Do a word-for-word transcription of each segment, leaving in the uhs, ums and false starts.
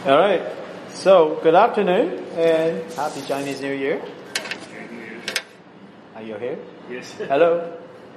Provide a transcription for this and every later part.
All right. So, good afternoon and happy Chinese New Year. Are you here? Yes. Hello.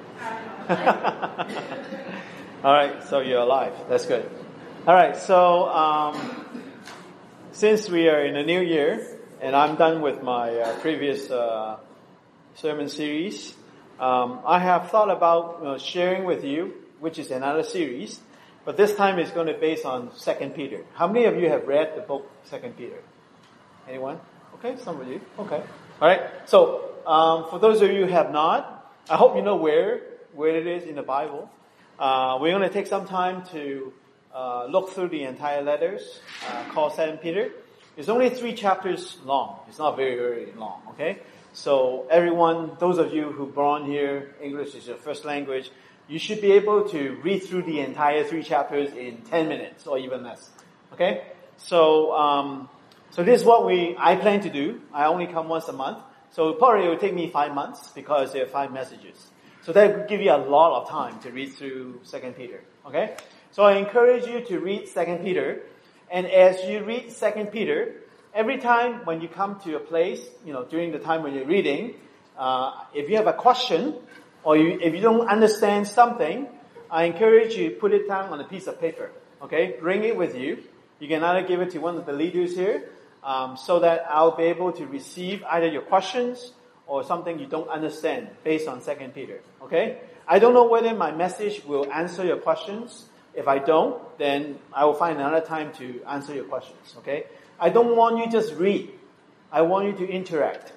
All right. So you're alive. That's good. All right. So, um, since we are in a new year and I'm done with my uh, previous uh, sermon series, um, I have thought about you know, sharing with you, which is another series. But this time it's going to be based on Second Peter. How many of you have read the book Second Peter? Anyone? Okay, some of you. Okay. All right. So, um, for those of you who have not, I hope you know where where it is in the Bible. Uh, we're going to take some time to uh, look through the entire letters uh, called Second Peter. It's only three chapters long. It's not very, very long. Okay. So, everyone, those of you who born here, English is your first language. You should be able to read through the entire three chapters in ten minutes or even less. Okay? So, um, so this is what we, I plan to do. I only come once a month. So probably it will take me five months because there are five messages. So that will give you a lot of time to read through Second Peter. Okay? So I encourage you to read Second Peter. And as you read Second Peter, every time when you come to a place, you know, during the time when you're reading, uh, if you have a question, or you, if you don't understand something, I encourage you to put it down on a piece of paper. Okay? Bring it with you. You can either give it to one of the leaders here, um, so that I'll be able to receive either your questions or something you don't understand based on Second Peter. Okay? I don't know whether my message will answer your questions. If I don't, then I will find another time to answer your questions. Okay? I don't want you just read. I want you to interact.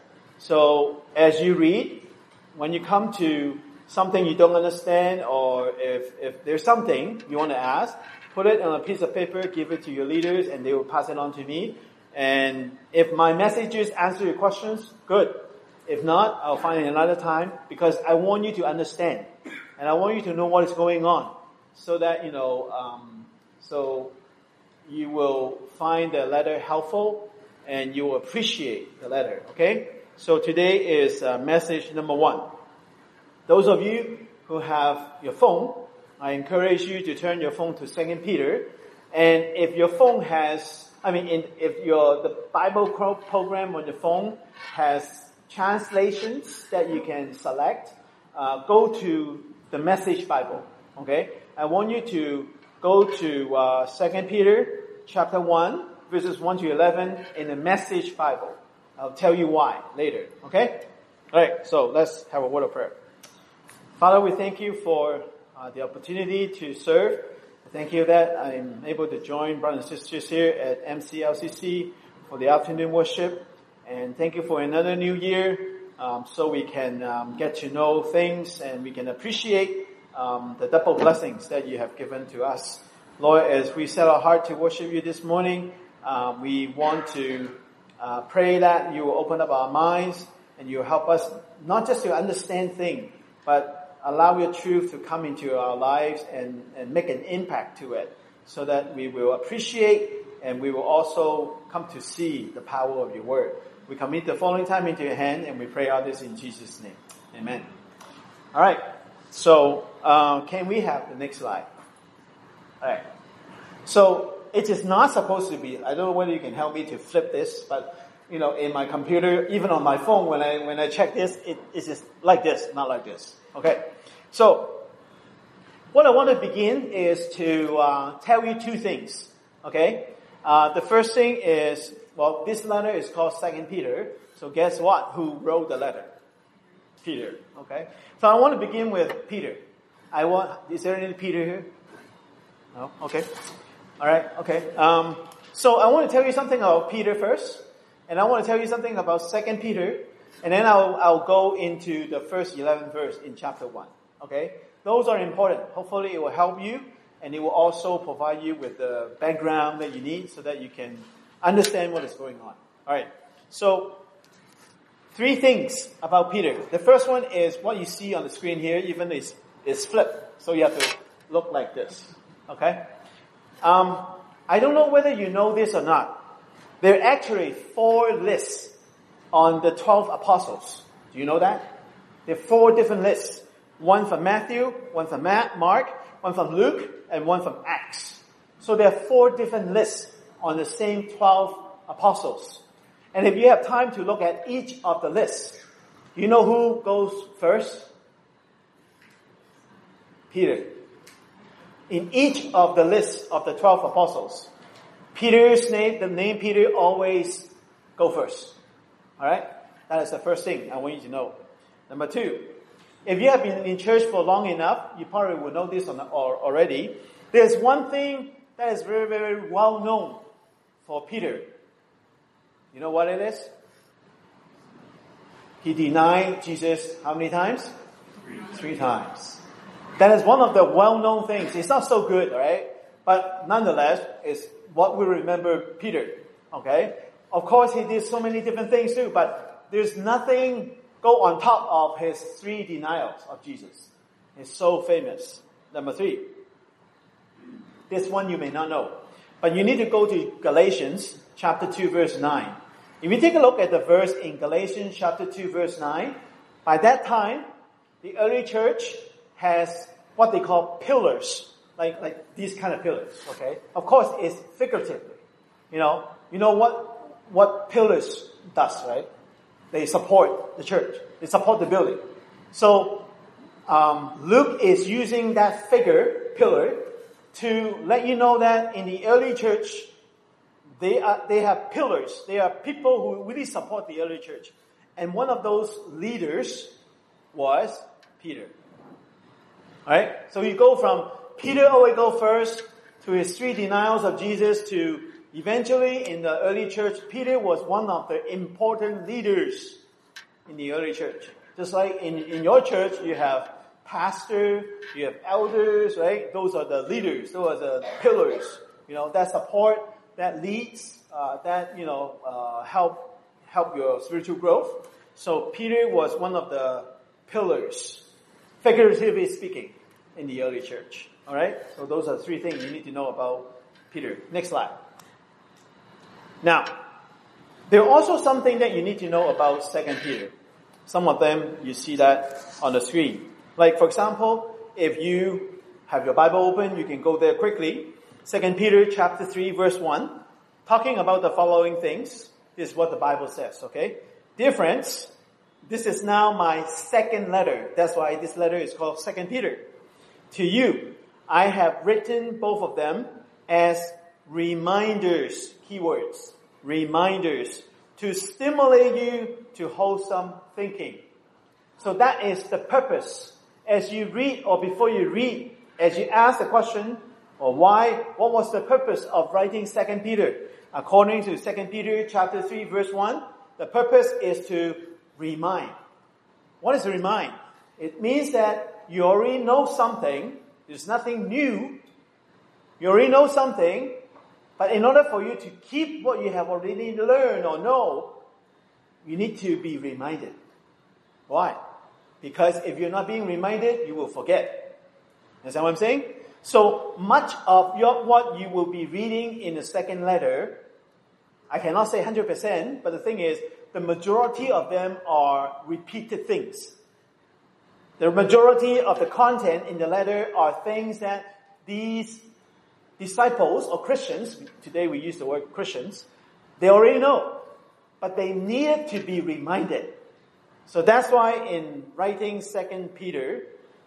So, as you read, when you come to something you don't understand, or if, if there's something you want to ask, put it on a piece of paper, give it to your leaders, and they will pass it on to me. And if my messages answer your questions, good. If not, I'll find another time, because I want you to understand. And I want you to know what is going on. So that, you know, um, so you will find the letter helpful, and you will appreciate the letter, okay? So today is uh, message number one. Those of you who have your phone, I encourage you to turn your phone to Second Peter. And if your phone has, I mean, in, if your the Bible program on your phone has translations that you can select, uh, go to the Message Bible. Okay, I want you to go to uh, Second Peter chapter one, verses one to eleven in the Message Bible. I'll tell you why later, okay? Alright, so let's have a word of prayer. Father, we thank you for uh, the opportunity to serve. Thank you that I'm able to join brothers and sisters here at M C L C C for the afternoon worship. And thank you for another new year, um, so we can um, get to know things and we can appreciate um, the double blessings that you have given to us. Lord, as we set our heart to worship you this morning, uh, we want to Uh, pray that you will open up our minds and you will help us not just to understand things, but allow your truth to come into our lives and, and make an impact to it, so that we will appreciate and we will also come to see the power of your word. We commit the following time into your hand and we pray all this in Jesus' name. Amen. All right. So, uh, can we have the next slide? All right. So, it is not supposed to be, I don't know whether you can help me to flip this, but, you know, in my computer, even on my phone, when I, when I check this, it is just like this, not like this. Okay? So, what I want to begin is to, uh, tell you two things. Okay? Uh, the first thing is, well, this letter is called Second Peter, so guess what? Who wrote the letter? Peter. Okay? So I want to begin with Peter. I want, is there any Peter here? No? Okay. All right, okay. Um, so I want to tell you something about Peter first, and I want to tell you something about Second Peter, and then I'll I'll go into the first eleven verse in chapter one. Okay, those are important. Hopefully, it will help you, and it will also provide you with the background that you need so that you can understand what is going on. All right. So three things about Peter. The first one is what you see on the screen here. Even is is flipped, so you have to look like this. Okay. Um, I don't know whether you know this or not. There are actually four lists on the twelve apostles. Do you know that? There are four different lists. One from Matthew, one from Mark, one from Luke, and one from Acts. So there are four different lists on the same twelve apostles. And if you have time to look at each of the lists, you know who goes first? Peter. In each of the lists of the twelve apostles, Peter's name, the name Peter always go first. Alright? That is the first thing I want you to know. Number two, if you have been in church for long enough, you probably will know this already. There's one thing that is very, very well known for Peter. You know what it is? He denied Jesus how many times? Three, Three times. That is one of the well-known things. It's not so good, right? But nonetheless, it's what we remember Peter. Okay? Of course, he did so many different things too, but there's nothing go on top of his three denials of Jesus. It's so famous. Number three. This one you may not know. But you need to go to Galatians chapter two verse nine. If you take a look at the verse in Galatians chapter two verse nine, by that time, the early church has what they call pillars. Like, like these kind of pillars, okay? Of course, it's figuratively. You know, you know what, what pillars does, right? They support the church. They support the building. So, um, Luke is using that figure, pillar, to let you know that in the early church, they are, they have pillars. They are people who really support the early church. And one of those leaders was Peter. Alright? So you go from Peter always go first to his three denials of Jesus to eventually in the early church, Peter was one of the important leaders in the early church. Just like in, in your church, you have pastor, you have elders, right? Those are the leaders. Those are the pillars, you know, that support, that leads, uh, that, you know, uh, help, help your spiritual growth. So Peter was one of the pillars, figuratively speaking, in the early church. Alright? So those are three things you need to know about Peter. Next slide. Now, there are also something that you need to know about Second Peter. Some of them, you see that on the screen. Like, for example, if you have your Bible open, you can go there quickly. Second Peter chapter three, verse one, talking about the following things. This is what the Bible says, okay? Dear friends, this is now my second letter. That's why this letter is called Second Peter. To you, I have written both of them as reminders, keywords, reminders, to stimulate you to wholesome thinking. So that is the purpose. As you read or before you read, as you ask the question, or why, what was the purpose of writing Second Peter? According to Second Peter chapter three verse one, the purpose is to remind. What is remind? It means that you already know something. There's nothing new. You already know something. But in order for you to keep what you have already learned or know, you need to be reminded. Why? Because if you're not being reminded, you will forget. Understand what I'm saying? So much of your, what you will be reading in the second letter, I cannot say one hundred percent, but the thing is, the majority of them are repeated things. The majority of the content in the letter are things that these disciples or Christians, today we use the word Christians, they already know, but they needed to be reminded. So that's why in writing Second Peter,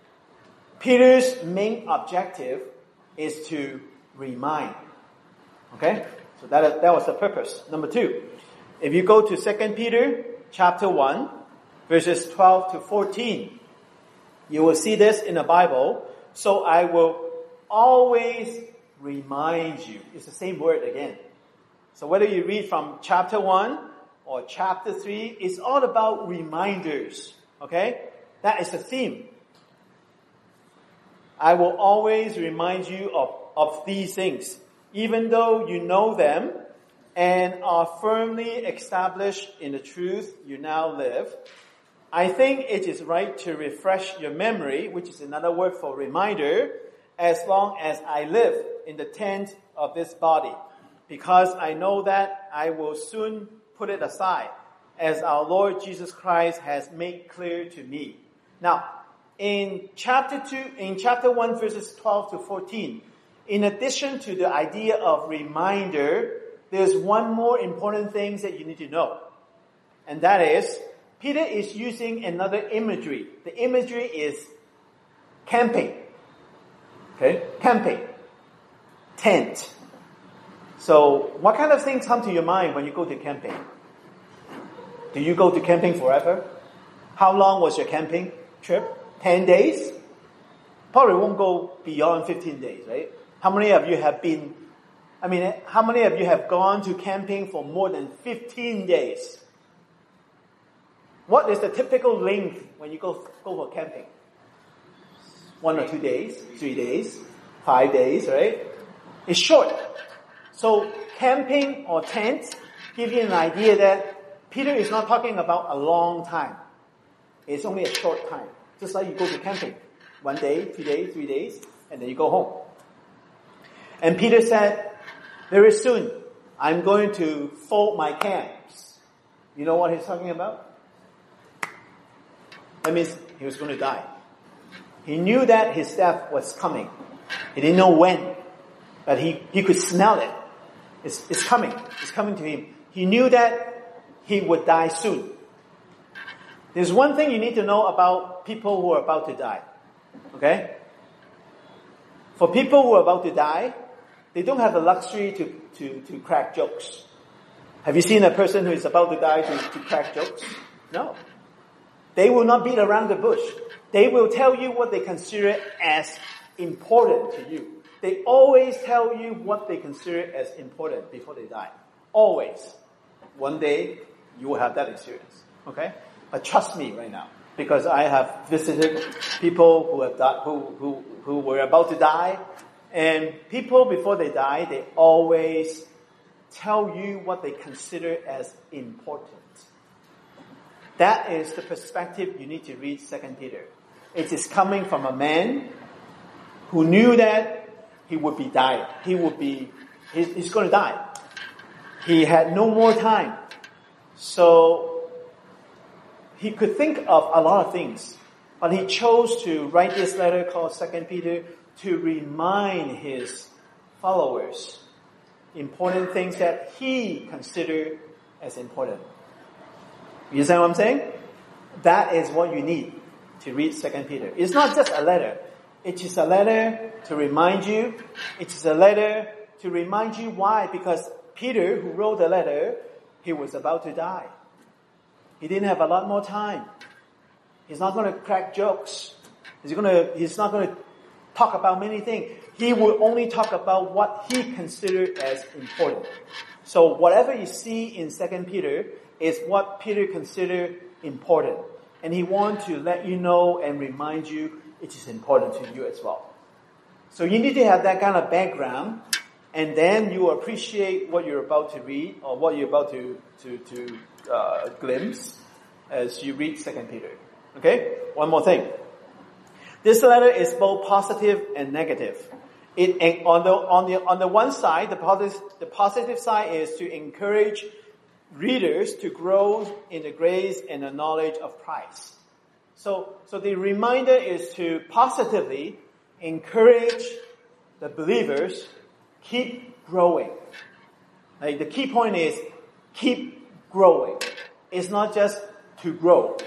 Peter's main objective is to remind. Okay? So that, is, that was the purpose. Number two, if you go to Second Peter chapter one, verses twelve to fourteen, you will see this in the Bible. So I will always remind you. It's the same word again. So whether you read from chapter one or chapter three, it's all about reminders. Okay? That is the theme. I will always remind you of, of these things, even though you know them and are firmly established in the truth you now live. I think it is right to refresh your memory, which is another word for reminder, as long as I live in the tent of this body, because I know that I will soon put it aside, as our Lord Jesus Christ has made clear to me. Now, in chapter two, in chapter one, verses twelve to fourteen, in addition to the idea of reminder, there's one more important thing that you need to know. And that is, Peter is using another imagery. The imagery is camping. Okay? Camping. Tent. So, what kind of things come to your mind when you go to camping? Do you go to camping forever? How long was your camping trip? Ten days? Probably won't go beyond fifteen days, right? How many of you have been, I mean, how many of you have gone to camping for more than fifteen days? What is the typical length when you go, go for camping? One or two days, three days, five days, right? It's short. So camping or tent give you an idea that Peter is not talking about a long time. It's only a short time. Just like you go to camping. One day, two days, three days, and then you go home. And Peter said, very soon, I'm going to fold my camps. You know what he's talking about? That means he was going to die. He knew that his death was coming. He didn't know when, but he, he could smell it. It's, it's coming. It's coming to him. He knew that he would die soon. There's one thing you need to know about people who are about to die. Okay? For people who are about to die, they don't have the luxury to, to, to crack jokes. Have you seen a person who is about to die to, to crack jokes? No. They will not beat around the bush. They will tell you what they consider as important to you. They always tell you what they consider as important before they die. Always. One day, you will have that experience. Okay? But trust me right now, because I have visited people who have died, who, who, who were about to die, and people before they die, they always tell you what they consider as important. That is the perspective you need to read Second Peter. It is coming from a man who knew that he would be dying. He would be, he's, he's going to die. He had no more time. So, he could think of a lot of things. But he chose to write this letter called Second Peter to remind his followers important things that he considered as important. You understand what I'm saying? That is what you need to read Second Peter. It's not just a letter. It is a letter to remind you. It is a letter to remind you why. Because Peter, who wrote the letter, he was about to die. He didn't have a lot more time. He's not going to crack jokes. He's going to, he's not going to talk about many things. He will only talk about what he considered as important. So whatever you see in Second Peter is what Peter considered important. And he wants to let you know and remind you it is important to you as well. So you need to have that kind of background, and then you appreciate what you're about to read or what you're about to, to, to uh, glimpse as you read Second Peter. Okay? One more thing. This letter is both positive and negative. It, on the, on the, on the one side, the positive, the positive side is to encourage readers to grow in the grace and the knowledge of Christ. So, so the reminder is to positively encourage the believers keep growing. Like the key point is keep growing. It's not just to grow.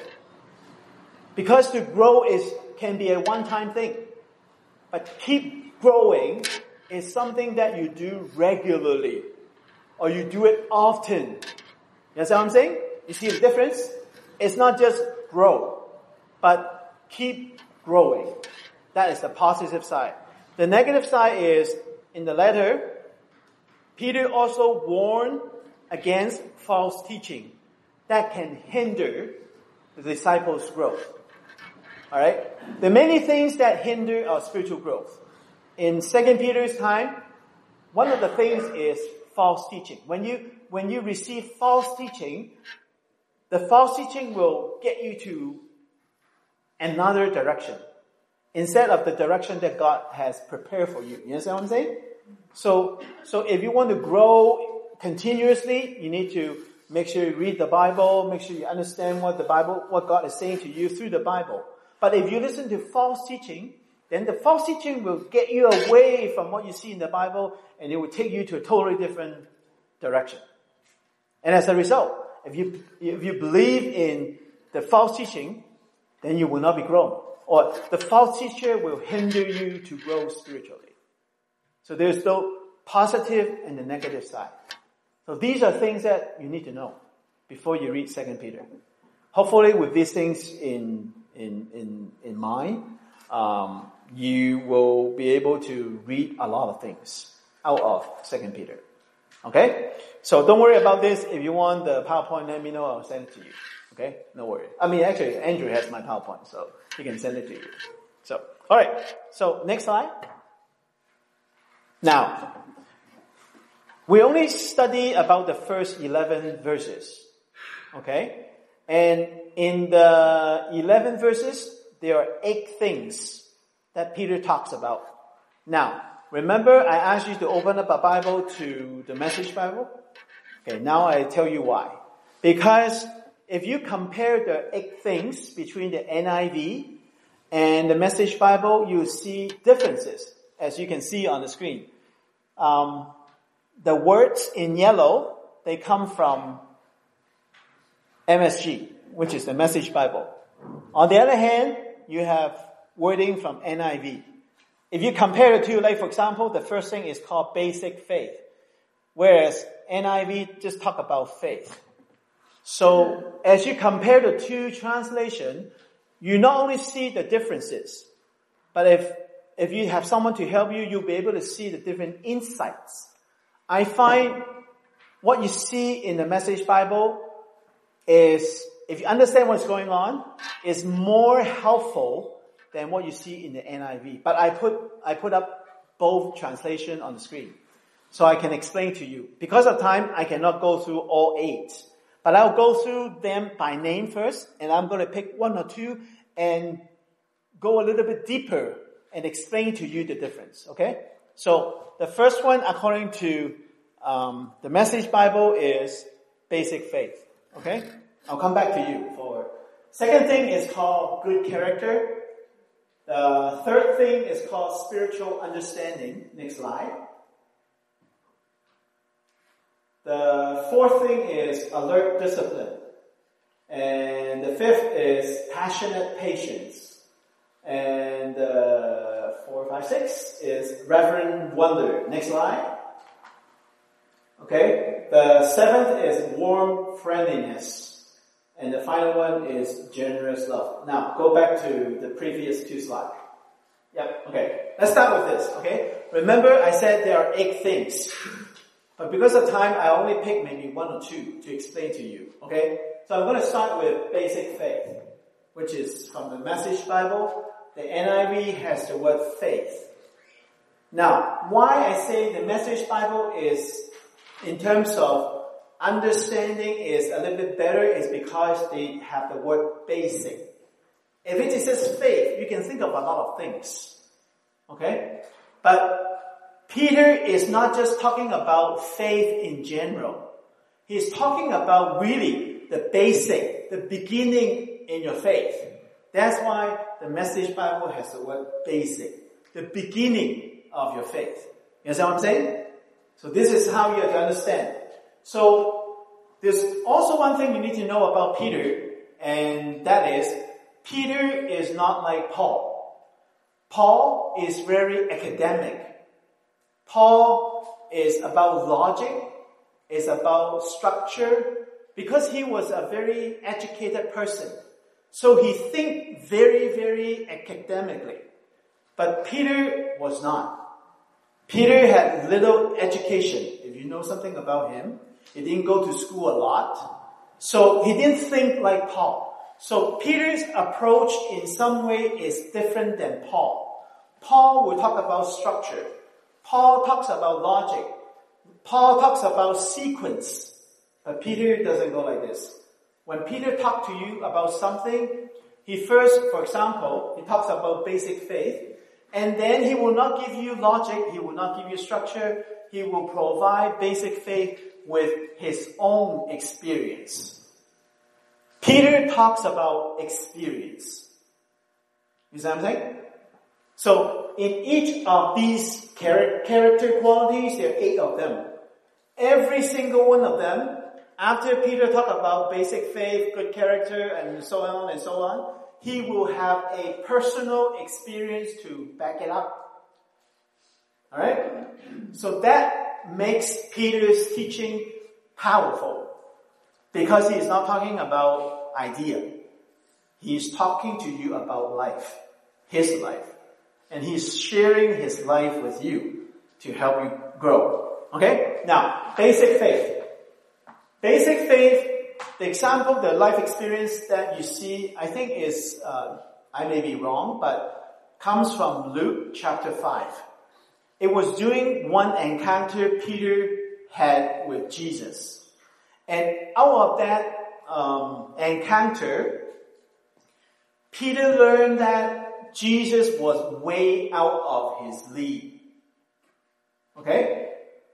Because to grow is can be a one-time thing. But keep growing is something that you do regularly. Or you do it often. You understand what I'm saying? You see the difference? It's not just grow, but keep growing. That is the positive side. The negative side is, in the letter, Peter also warned against false teaching that can hinder the disciples' growth. Alright? There are many things that hinder our spiritual growth. In Second Peter's time, one of the things is false teaching. When you when you receive false teaching, the false teaching will get you to another direction instead of the direction that God has prepared for you. You understand what I'm saying? So, so if you want to grow continuously, you need to make sure you read the Bible, make sure you understand what the Bible, what God is saying to you through the Bible. But if you listen to false teaching, then the false teaching will get you away from what you see in the Bible, and it will take you to a totally different direction. And as a result, if you, if you believe in the false teaching, then you will not be grown. Or the false teacher will hinder you to grow spiritually. So there's the positive and the negative side. So these are things that you need to know before you read Second Peter. Hopefully with these things in, in, in, in mind, um, you will be able to read a lot of things out of Second Peter. Okay? So don't worry about this. If you want the PowerPoint, let me know. I'll send it to you. Okay? No worry. I mean, actually, Andrew has my PowerPoint, so he can send it to you. So, alright. So, next slide. Now, we only study about the first eleven verses. Okay? And in the eleven verses, there are eight things that Peter talks about. Now, remember I asked you to open up a Bible to the Message Bible? Okay, now I tell you why. Because if you compare the eight things between the N I V and the Message Bible, you see differences, as you can see on the screen. Um, the words in yellow, they come from M S G, which is the Message Bible. On the other hand, you have wording from N I V. If you compare the two, like for example, the first thing is called basic faith, whereas N I V just talk about faith. So as you compare the two translations, you not only see the differences, but if if you have someone to help you, you'll be able to see the different insights. I find what you see in the Message Bible is, if you understand what's going on, is more helpful than what you see in the N I V. But I put I put up both translation on the screen, so I can explain to you. Because of time, I cannot go through all eight. But I'll go through them by name first, and I'm going to pick one or two and go a little bit deeper and explain to you the difference, okay? So the first one, according to um, the Message Bible, is basic faith, okay? I'll come back to you for. Second thing is called good character. The third thing is called spiritual understanding. Next slide. The fourth thing is alert discipline. And the fifth is passionate patience. And uh, four, five, six is reverent wonder. Next slide. Okay. The seventh is warm friendliness. And the final one is generous love. Now, go back to the previous two slides. Yep, okay. Let's start with this, okay? Remember, I said there are eight things. But because of time, I only pick maybe one or two to explain to you, okay? So I'm going to start with basic faith, which is from the Message Bible. The N I V has the word faith. Now, why I say the Message Bible is, in terms of understanding, is a little bit better, is because they have the word basic. If it says faith, you can think of a lot of things. Okay? But Peter is not just talking about faith in general. He's talking about really the basic, the beginning in your faith. That's why the Message Bible has the word basic. The beginning of your faith. You understand what I'm saying? So this is how you have to understand. So there's also one thing you need to know about Peter, and that is, Peter is not like Paul. Paul is very academic. Paul is about logic, is about structure, because he was a very educated person. So he thinks very, very academically. But Peter was not. Peter had little education. If you know something about him, he didn't go to school a lot. So he didn't think like Paul. So Peter's approach in some way is different than Paul. Paul will talk about structure. Paul talks about logic. Paul talks about sequence. But Peter doesn't go like this. When Peter talks to you about something, he first, for example, he talks about basic faith. And then he will not give you logic. He will not give you structure. He will provide basic faith with his own experience. Peter talks about experience. You see what I'm saying? So in each of these char- character qualities, there are eight of them. every single one of them, after Peter talked about basic faith, good character, and so on and so on, he will have a personal experience to back it up. Alright? So that makes Peter's teaching powerful. Because he is not talking about idea. He is talking to you about life. His life. And he's sharing his life with you to help you grow. Okay? Now, basic faith. Basic faith, the example, the life experience that you see, I think is, uh, I may be wrong, but comes from Luke chapter five. It was during one encounter Peter had with Jesus. And out of that um, encounter, Peter learned that Jesus was way out of his league. Okay?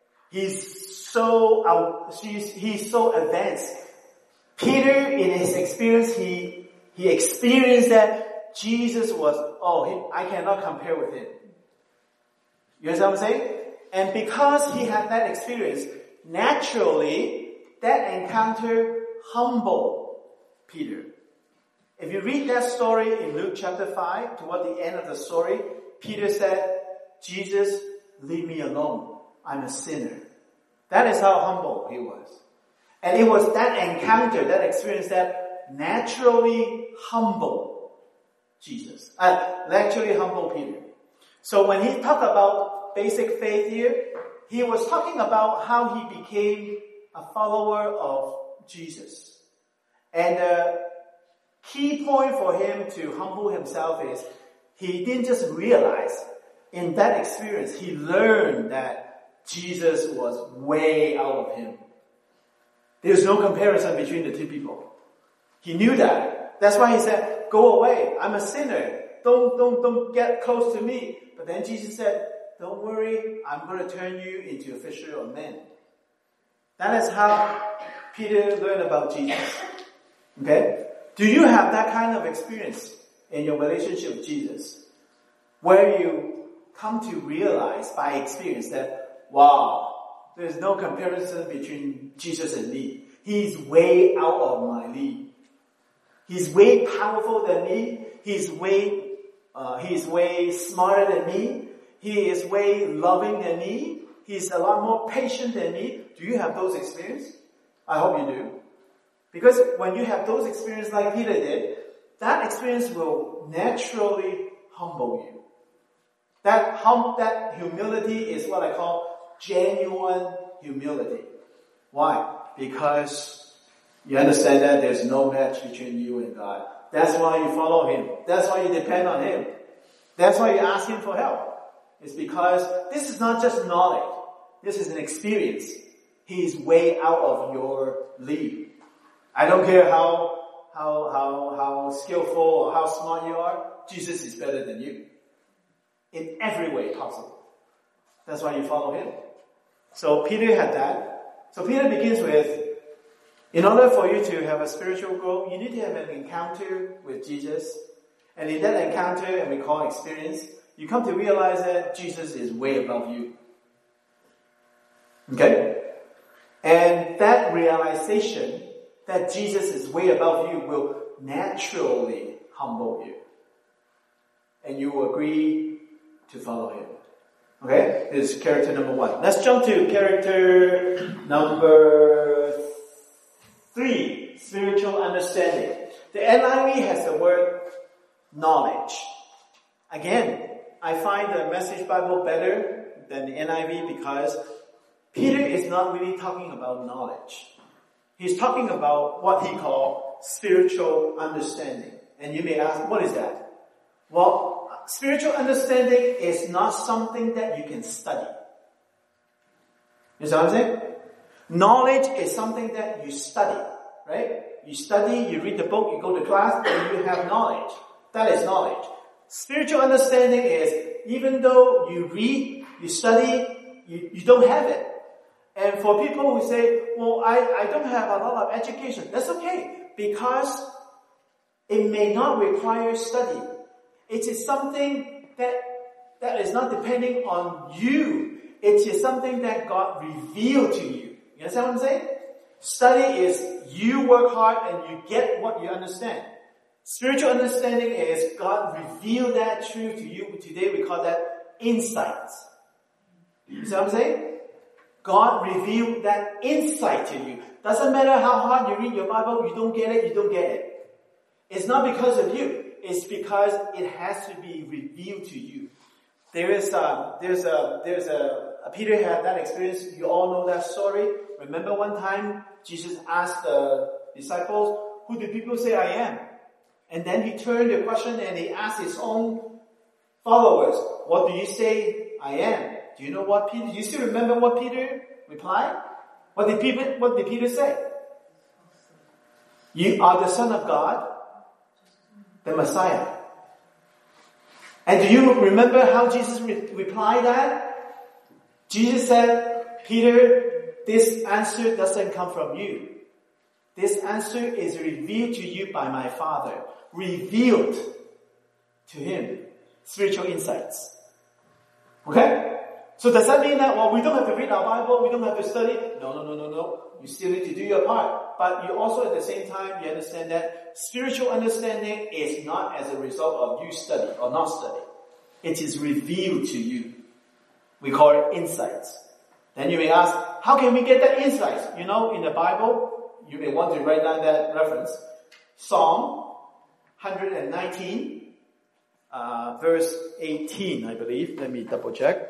He's so out, he's, he's so advanced. Peter, in his experience, he, he experienced that Jesus was, oh, he, I cannot compare with him. You understand what I'm saying? And because he had that experience, naturally, that encounter humbled Peter. If you read that story in Luke chapter five, toward the end of the story, Peter said, Jesus, leave me alone. I'm a sinner. That is how humble he was. And it was that encounter, that experience that naturally humbled Jesus. Uh, naturally humbled Peter. So when he talked about basic faith here, he was talking about how he became a follower of Jesus. And the key point for him to humble himself is he didn't just realize in that experience, he learned that Jesus was way out of him. There's no comparison between the two people. He knew that. That's why he said, go away. I'm a sinner. Don't, don't, don't get close to me. But then Jesus said, don't worry. I'm going to turn you into a fisher of men. That is how Peter learned about Jesus. Okay? Do you have that kind of experience in your relationship with Jesus? Where you come to realize by experience that, wow, there's no comparison between Jesus and me. He's way out of my league. He's way powerful than me. He's way, uh, he's way smarter than me. He is way loving than me. He's a lot more patient than me. Do you have those experiences? I hope you do. Because when you have those experiences like Peter did, that experience will naturally humble you. That hum, that humility is what I call genuine humility. Why? Because you understand that there's no match between you and God. That's why you follow Him. That's why you depend on Him. That's why you ask Him for help. It's because this is not just knowledge. This is an experience. He is way out of your league. I don't care how, how, how, how skillful or how smart you are. Jesus is better than you. In every way possible. That's why you follow Him. So Peter had that. So Peter begins with, in order for you to have a spiritual growth, you need to have an encounter with Jesus. And in that encounter, and we call experience, you come to realize that Jesus is way above you. Okay? And that realization that Jesus is way above you will naturally humble you. And you will agree to follow Him. Okay? This is character number one. Let's jump to character number three. Spiritual understanding. The N I V has the word knowledge. Again, I find the Message Bible better than the N I V because Peter is not really talking about knowledge. He's talking about what he called spiritual understanding. And you may ask, what is that? Well, spiritual understanding is not something that you can study. You see what I'm saying? Knowledge is something that you study, right? You study, you read the book, you go to class, and you have knowledge. That is knowledge. Spiritual understanding is, even though you read, you study, you, you don't have it. And for people who say, well, I, I don't have a lot of education, that's okay. Because it may not require study. It is something that, that is not depending on you. It is something that God revealed to you. You understand what I'm saying? Study is you work hard and you get what you understand. Spiritual understanding is God revealed that truth to you. Today we call that insights. You see what I'm saying? God revealed that insight to you. Doesn't matter how hard you read your Bible, you don't get it, you don't get it. It's not because of you. It's because it has to be revealed to you. There is a, there's a, there's a, Peter had that experience. You all know that story. Remember one time Jesus asked the disciples, who do people say I am? And then he turned the question and he asked his own followers, what do you say I am? Do you know what Peter, do you still remember what Peter replied? What did Peter, what did Peter say? You are the Son of God, the Messiah. And do you remember how Jesus re- replied that? Jesus said, Peter, this answer doesn't come from you. This answer is revealed to you by my Father. Revealed to him. Spiritual insights. Okay? So does that mean that, well, we don't have to read our Bible, we don't have to study? No, no, no, no, no. You still need to do your part. But you also at the same time, you understand that spiritual understanding is not as a result of you study or not study. It is revealed to you. We call it insights. Then you may ask, how can we get that insights? You know, in the Bible, you may want to write down that reference. Psalm one nineteen, uh, verse eighteen, I believe. Let me double check.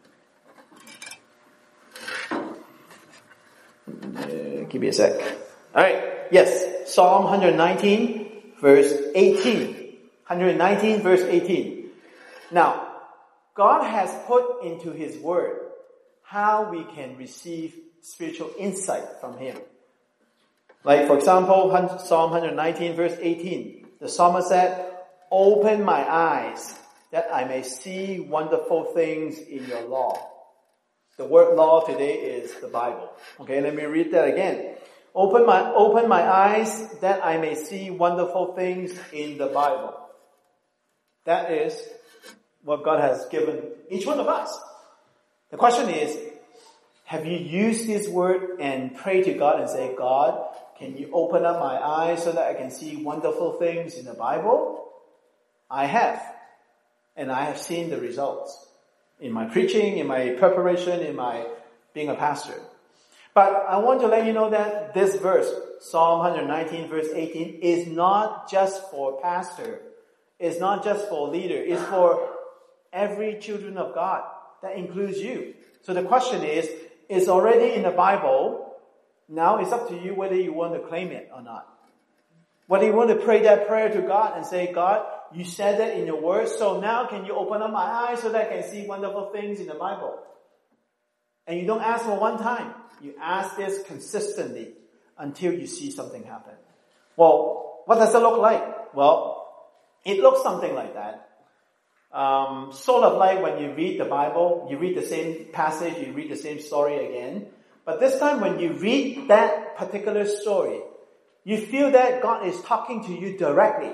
Uh, give me a sec. Alright, yes. Psalm one nineteen, verse eighteen. one nineteen, verse eighteen. Now, God has put into His Word how we can receive spiritual insight from Him. Like, for example, Psalm one nineteen, verse eighteen. The psalmist said, open my eyes that I may see wonderful things in your law. The word law today is the Bible. Okay, let me read that again. Open my, open my eyes that I may see wonderful things in the Bible. That is what God has given each one of us. The question is, have you used this word and prayed to God and say, God, can you open up my eyes so that I can see wonderful things in the Bible? I have. And I have seen the results in my preaching, in my preparation, in my being a pastor. But I want to let you know that this verse, Psalm one nineteen, verse eighteen, is not just for pastor. It's not just for leader. It's for every children of God. That includes you. So the question is, it's already in the Bible. Now it's up to you whether you want to claim it or not. Whether you want to pray that prayer to God and say, God, you said that in your word, so now can you open up my eyes so that I can see wonderful things in the Bible? And you don't ask for one time. You ask this consistently until you see something happen. Well, what does it look like? Well, it looks something like that. Um, sort of like when you read the Bible, you read the same passage, you read the same story again. But this time when you read that particular story, you feel that God is talking to you directly.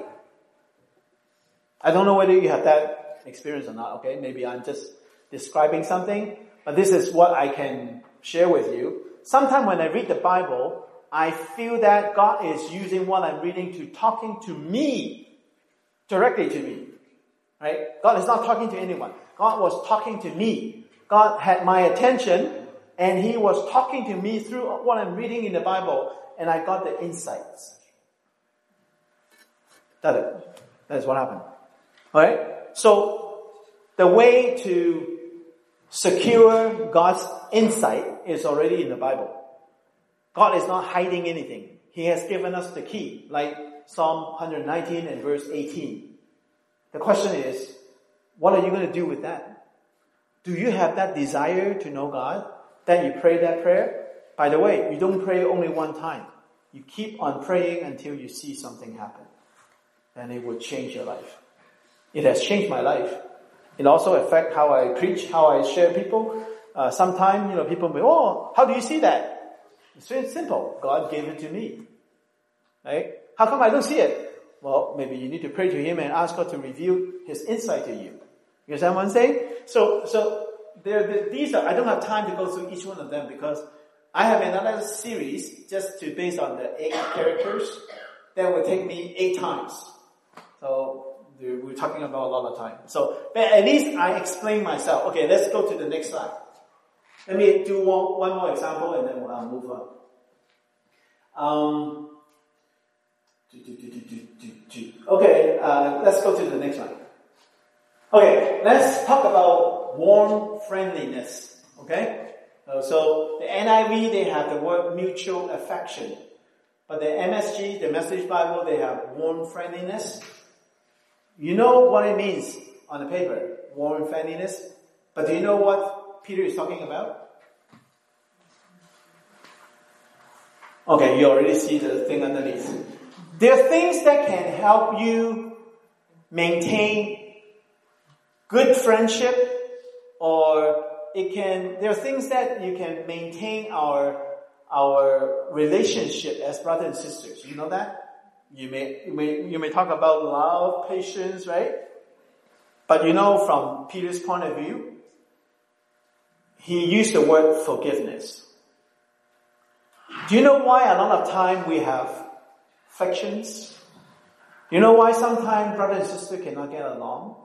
I don't know whether you have that experience or not, okay? Maybe I'm just describing something, but this is what I can share with you. Sometimes when I read the Bible, I feel that God is using what I'm reading to talking to me, directly to me. Right? God is not talking to anyone. God was talking to me. God had my attention, and He was talking to me through what I'm reading in the Bible, and I got the insights. That's it. That's what happened. Alright? So, the way to secure God's insight is already in the Bible. God is not hiding anything. He has given us the key, like Psalm one nineteen and verse eighteen. The question is, what are you going to do with that? Do you have that desire to know God? That you pray that prayer? By the way, you don't pray only one time. You keep on praying until you see something happen. And it will change your life. It has changed my life. It also affects how I preach, how I share people. Uh, sometimes, you know, people may, oh, how do you see that? It's very simple. God gave it to me. Right? How come I don't see it? Well, maybe you need to pray to Him and ask God to reveal His insight to you. You understand what I'm saying? So, so there, there, these are, I don't have time to go through each one of them because I have another series just to base on the eight characters that will take me eight times. So we're talking about a lot of time. So, but at least I explain myself. Okay, let's go to the next slide. Let me do one, one more example and then I'll move on. Um, okay, uh, let's go to the next one. Okay, let's talk about warm friendliness. Okay, uh, so the N I V, they have the word mutual affection, but the M S G, the Message Bible, they have warm friendliness. You know what it means on the paper, warm friendliness, but do you know what Peter is talking about? Okay, you already see the thing underneath. There are things that can help you maintain good friendship, or it can, there are things that you can maintain our, our relationship as brothers and sisters. You know that? You may, you may, you may talk about love, patience, right? But you know, from Peter's point of view, he used the word forgiveness. Do you know why a lot of time we have frictions? Do you know why sometimes brother and sister cannot get along?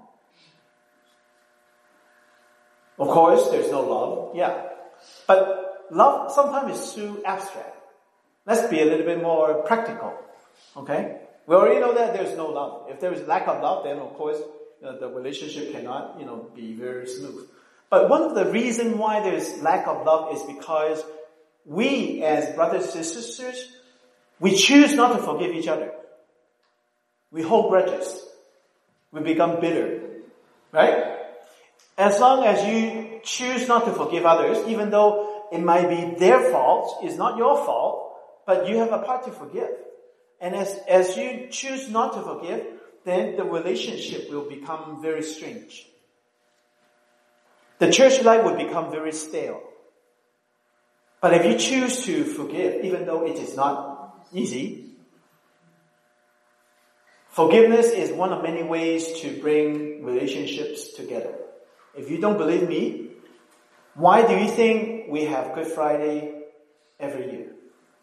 Of course, there's no love, yeah. But love sometimes is too abstract. Let's be a little bit more practical, okay? We already know that there's no love. If there is lack of love, then of course, you know, the relationship cannot, you know, be very smooth. But one of the reasons why there's lack of love is because we as brothers and sisters, we choose not to forgive each other. We hold grudges. We become bitter. Right? As long as you choose not to forgive others, even though it might be their fault, it's not your fault, but you have a part to forgive. And as, as you choose not to forgive, then the relationship will become very strange. The church life will become very stale. But if you choose to forgive, even though it is not easy, forgiveness is one of many ways to bring relationships together. If you don't believe me, why do you think we have Good Friday every year?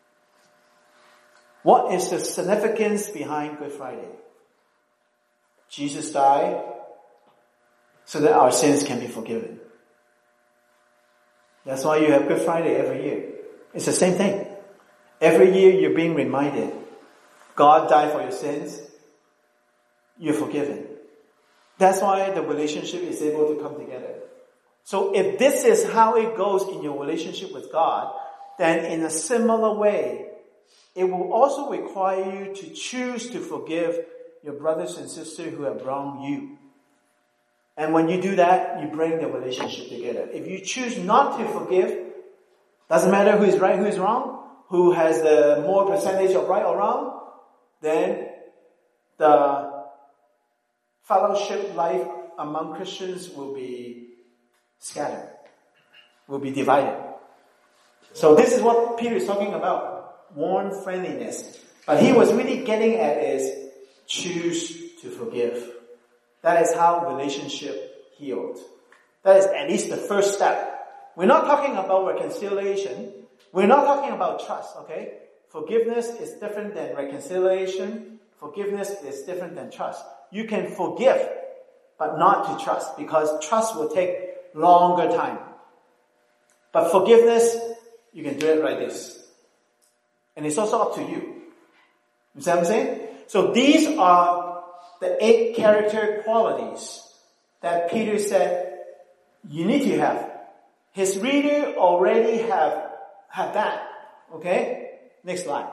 What is the significance behind Good Friday? Jesus died so that our sins can be forgiven. That's why you have Good Friday every year. It's the same thing. Every year you're being reminded, God died for your sins, you're forgiven. That's why the relationship is able to come together. So if this is how it goes in your relationship with God, then in a similar way, it will also require you to choose to forgive your brothers and sisters who have wronged you. And when you do that, you bring the relationship together. If you choose not to forgive, doesn't matter who is right, who is wrong, who has the more percentage of right or wrong, then the fellowship life among Christians will be scattered, will be divided. So this is what Peter is talking about, warm friendliness. But he was really getting at is choose to forgive. That is how relationship healed. That is at least the first step. We're not talking about reconciliation. We're not talking about trust, okay? Forgiveness is different than reconciliation. Forgiveness is different than trust. You can forgive, but not to trust, because trust will take longer time. But forgiveness, you can do it like this. And it's also up to you. You see what I'm saying? So these are the eight character qualities that Peter said you need to have. His reader already have, have that. Okay? Next slide.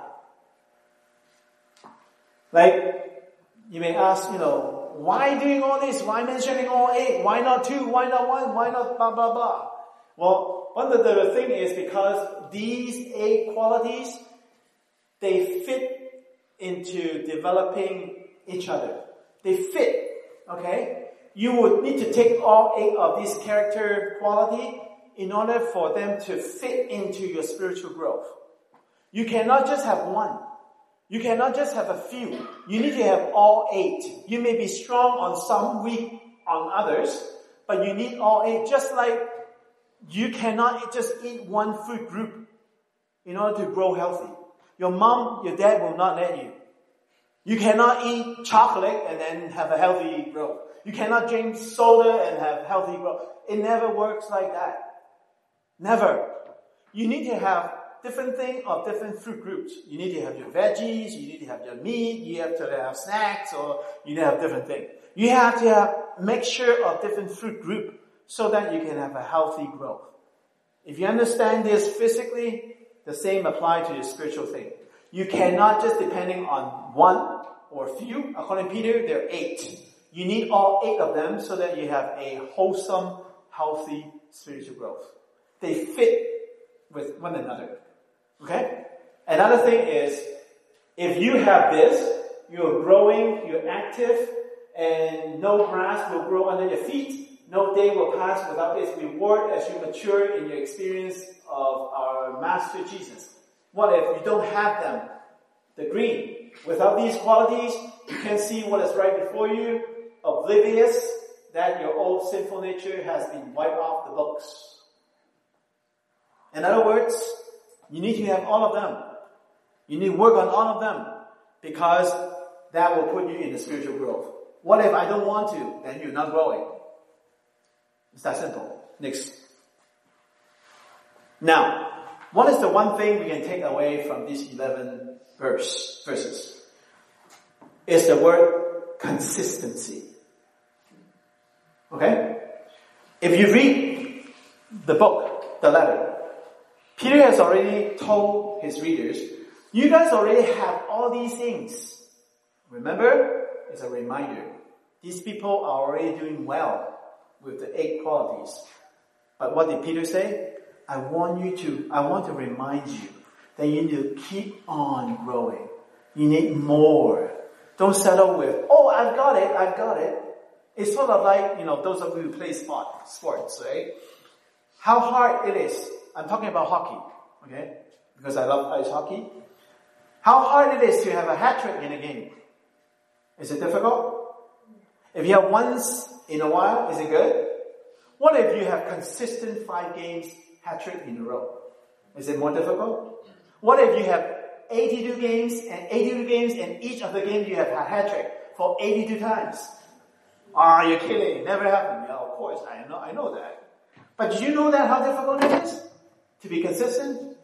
Like, you may ask, you know, why doing all this? Why mentioning all eight? Why not two? Why not one? Why not blah, blah, blah? Well, one of the thing is because these eight qualities, they fit into developing each other. They fit, okay? You would need to take all eight of these character quality in order for them to fit into your spiritual growth. You cannot just have one. You cannot just have a few. You need to have all eight. You may be strong on some, weak on others, but you need all eight. Just like you cannot just eat one food group. in order to grow healthy. Your mom, your dad will not let you. You cannot eat chocolate and then have a healthy growth. You cannot drink soda and have healthy growth. It never works like that. Never. You need to have different things of different fruit groups. You need to have your veggies, you need to have your meat, you have to have snacks, or you need to have different things. You have to have mixture of different fruit group so that you can have a healthy growth. If you understand this physically, the same applies to your spiritual thing. You cannot just depending on one or few. According to Peter, there are eight. You need all eight of them so that you have a wholesome, healthy spiritual growth. They fit with one another. Okay? Another thing is, if you have this, you're growing, you're active, and no grass will grow under your feet. No day will pass without its reward as you mature in your experience of our Master Jesus. What if you don't have them? The green. Without these qualities, you can see what is right before you, oblivious that your old sinful nature has been wiped off the books. In other words, you need to have all of them. You need to work on all of them because that will put you in the spiritual growth. What if I don't want to? Then you're not growing. It's that simple. Next. Now, what is the one thing we can take away from these eleven verse, verses? It's the word consistency. Okay? If you read the book, the letter, Peter has already told his readers, you guys already have all these things. Remember, it's a reminder. These people are already doing well with the eight qualities. But what did Peter say? I want you to, I want to remind you that you need to keep on growing. You need more. Don't settle with, oh, I've got it, I've got it. It's sort of like, you know, those of you who play sport, sports, right? How hard it is. I'm talking about hockey, okay? Because I love ice hockey. How hard it is to have a hat trick in a game. Is it difficult? If you have once in a while, is it good? What if you have consistent five games hat trick in a row? Is it more difficult? What if you have eighty-two games and eighty-two games and each of the games you have a hat trick for eighty-two times? Are you kidding? Never happened. Yeah, of course, I know, I know that. But did you know that how difficult it is to be consistent?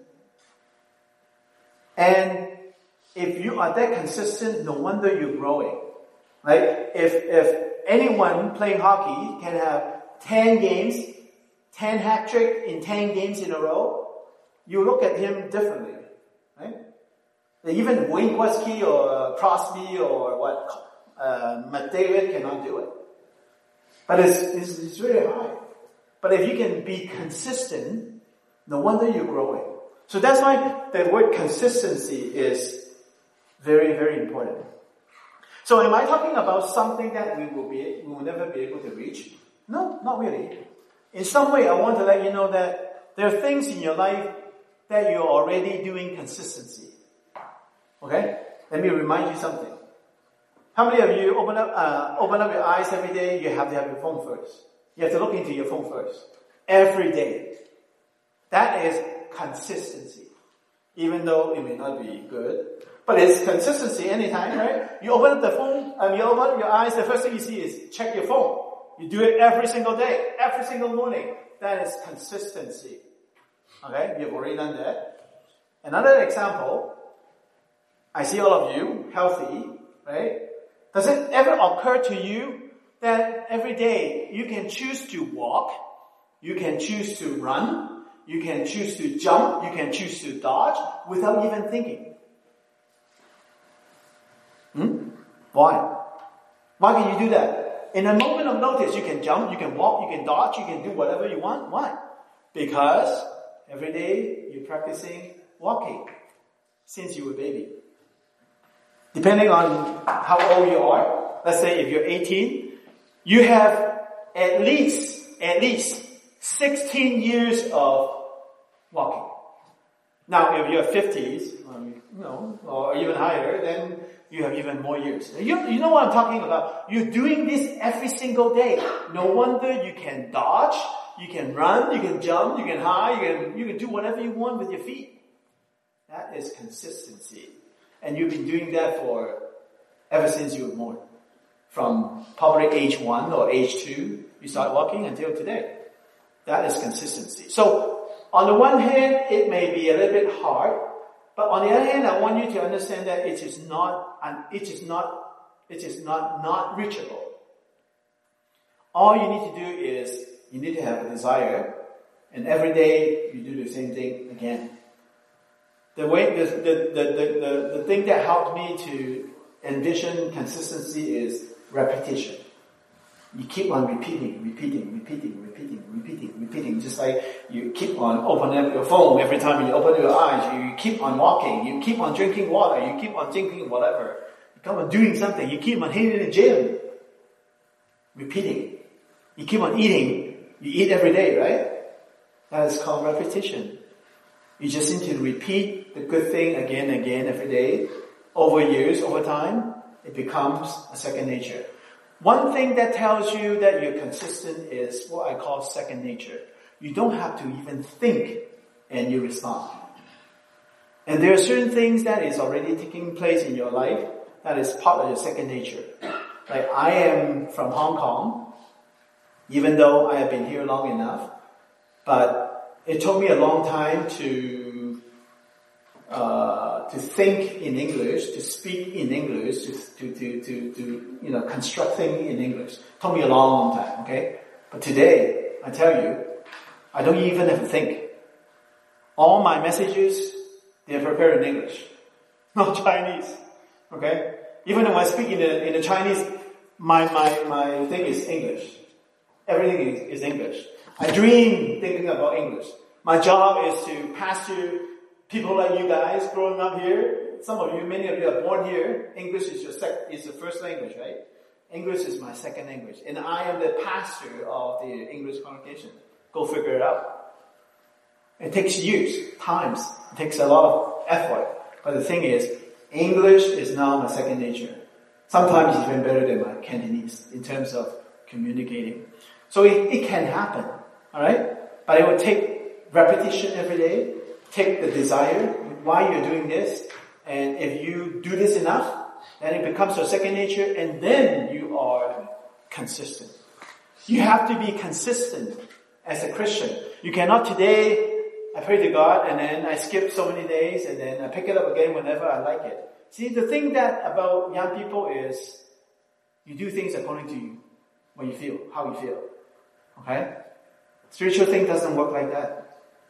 And if you are that consistent, no wonder you're growing. Right? If if anyone playing hockey can have ten games, ten hat trick in ten games in a row, you look at him differently. Right? Even Wayne Gretzky or uh, Crosby or what uh, McDavid cannot do it. But it's, it's it's really hard. But if you can be consistent, no wonder you're growing. So that's why the word consistency is very, very important. So am I talking about something that we will be, we will never be able to reach? No, not really. In some way, I want to let you know that there are things in your life that you're already doing consistency. Okay? Let me remind you something. How many of you open up, uh, open up your eyes every day? You have to have your phone first. You have to look into your phone first. Every day. That is consistency. Even though it may not be good. But it's consistency anytime, right? You open up the phone, um, you open up your eyes, the first thing you see is check your phone. You do it every single day, every single morning. That is consistency. Okay? You've already done that. Another example, I see all of you healthy, right? Does it ever occur to you that every day you can choose to walk, you can choose to run, you can choose to jump, you can choose to dodge without even thinking? Hmm? Why? Why can you do that? In a moment of notice, you can jump, you can walk, you can dodge, you can do whatever you want. Why? Because every day you're practicing walking since you were a baby. Depending on how old you are, let's say if you're eighteen, you have at least, at least sixteen years of walking. Now, if you're fifties, um, you know, or even higher, then you have even more years. You, you know what I'm talking about? You're doing this every single day. No wonder you can dodge, you can run, you can jump, you can hide, you can, you can do whatever you want with your feet. That is consistency. And you've been doing that for ever since you were born. From probably age one or age two, you start walking until today. That is consistency. So, on the one hand, it may be a little bit hard, but on the other hand, I want you to understand that it is not, and it is not, it is not not reachable. All you need to do is you need to have a desire, and every day you do the same thing again. The way, the the the the, the, the thing that helped me to envision consistency is repetition. You keep on repeating, repeating, repeating, repeating, repeating, repeating. Just like you keep on opening up your phone every time you open your eyes. You keep on walking. You keep on drinking water. You keep on drinking whatever. You keep on doing something. You keep on hitting the gym. Repeating. You keep on eating. You eat every day, right? That is called repetition. You just need to repeat the good thing again and again every day. Over years, over time, it becomes a second nature. One thing that tells you that you're consistent is what I call second nature. You don't have to even think and you respond. And there are certain things that is already taking place in your life that is part of your second nature. Like I am from Hong Kong, even though I have been here long enough, but it took me a long time to uh, to think in English, to speak in English, to, to, to, to, to, you know, construct things in English. It took me a long, long time, okay? But today, I tell you, I don't even have to think. All my messages, they're prepared in English, not Chinese, okay? Even when I speak in the, in the Chinese, my, my, my thing is English. Everything is, is English. I dream thinking about English. My job is to pass to people like you guys growing up here. Some of you, many of you are born here. English is your sec- is the first language, right? English is my second language. And I am the pastor of the English congregation. Go figure it out. It takes years, times. It takes a lot of effort. But the thing is, English is now my second nature. Sometimes it's even better than my Cantonese in terms of communicating. So it, it can happen. Alright? But it will take repetition every day. Take the desire, why you're doing this, and if you do this enough, then it becomes your second nature, and then you are consistent. You have to be consistent as a Christian. You cannot today, I pray to God, and then I skip so many days, and then I pick it up again whenever I like it. See, the thing that about young people is, you do things according to you, what you feel, how you feel. Okay? Spiritual thing doesn't work like that.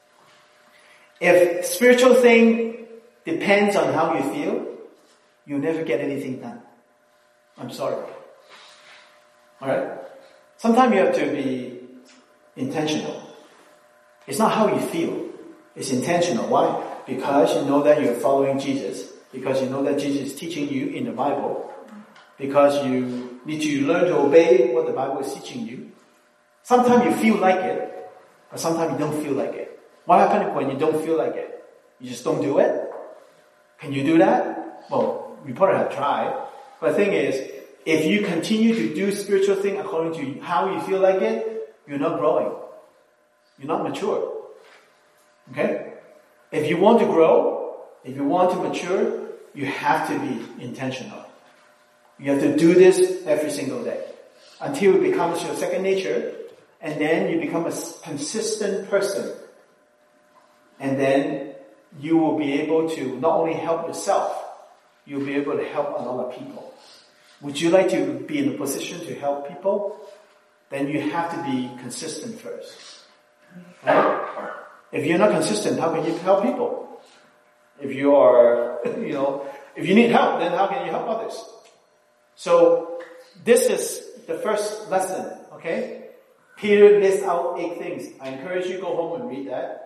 If spiritual thing depends on how you feel, you'll never get anything done. I'm sorry. Alright? Sometimes you have to be intentional. It's not how you feel. It's intentional. Why? Because you know that you're following Jesus. Because you know that Jesus is teaching you in the Bible. Because you need to learn to obey what the Bible is teaching you. Sometimes you feel like it, but sometimes you don't feel like it. What happens when you don't feel like it? You just don't do it? Can you do that? Well, you probably have tried. But the thing is, if you continue to do spiritual thing according to how you feel like it, you're not growing. You're not mature. Okay? If you want to grow, if you want to mature, you have to be intentional. You have to do this every single day. Until it becomes your second nature, and then you become a consistent person. And then you will be able to not only help yourself, you'll be able to help a lot of people. Would you like to be in a position to help people? Then you have to be consistent first. Right? If you're not consistent, how can you help people? If you are, you know, if you need help, then how can you help others? So, this is the first lesson, okay? Peter lists out eight things. I encourage you to go home and read that.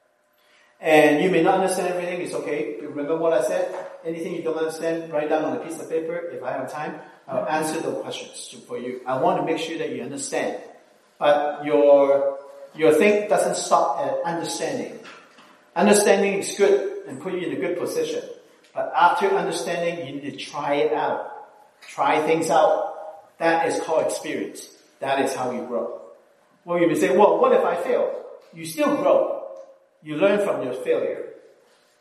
And you may not understand everything, it's okay. Remember what I said? Anything you don't understand, write down on a piece of paper. If I have time, I'll answer the questions for you. I want to make sure that you understand. But your, your thing doesn't stop at understanding. Understanding is good and put you in a good position. But after understanding, you need to try it out. Try things out. That is called experience. That is how you grow. Well, you may say, well, what if I fail? You still grow. You learn from your failure.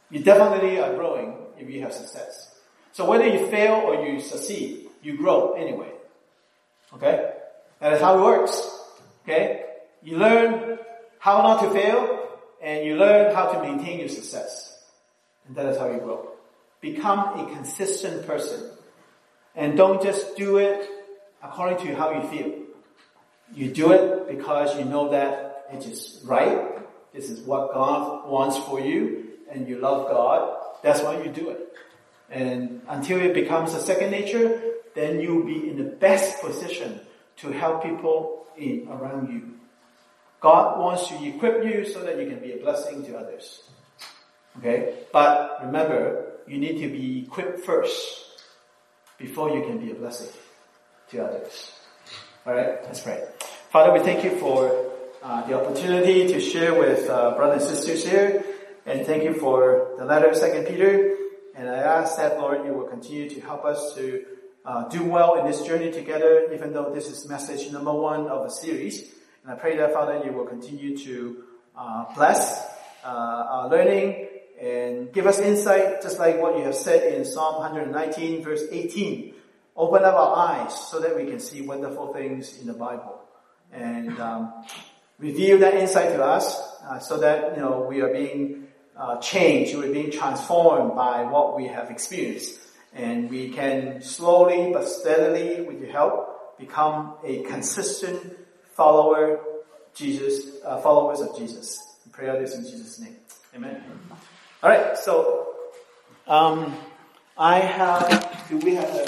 You definitely are growing if you have success. So whether you fail or you succeed, you grow anyway. Okay? That is how it works. Okay? You learn how not to fail, and you learn how to maintain your success. And that is how you grow. Become a consistent person. And don't just do it according to how you feel. You do it because you know that it is right. This is what God wants for you, and you love God. That's why you do it. And until it becomes a second nature, then you'll be in the best position to help people in, around you. God wants to equip you so that you can be a blessing to others. Okay? But remember, you need to be equipped first before you can be a blessing to others. Alright? Let's pray. Father, we thank you for uh, the opportunity to share with uh, brothers and sisters here. And thank you for the letter of Second Peter. And I ask that, Lord, you will continue to help us to uh, do well in this journey together, even though this is message number one of a series. And I pray that, Father, you will continue to uh, bless uh, our learning and give us insight, just like what you have said in Psalm one nineteen, verse eighteen. Open up our eyes so that we can see wonderful things in the Bible. And um, reveal that insight to us uh, so that, you know, we are being uh, changed, we are being transformed by what we have experienced. And we can slowly but steadily, with your help, become a consistent follower, Jesus, uh, followers of Jesus. We pray all this in Jesus' name. Amen. All right. So, um, I have. Do we have a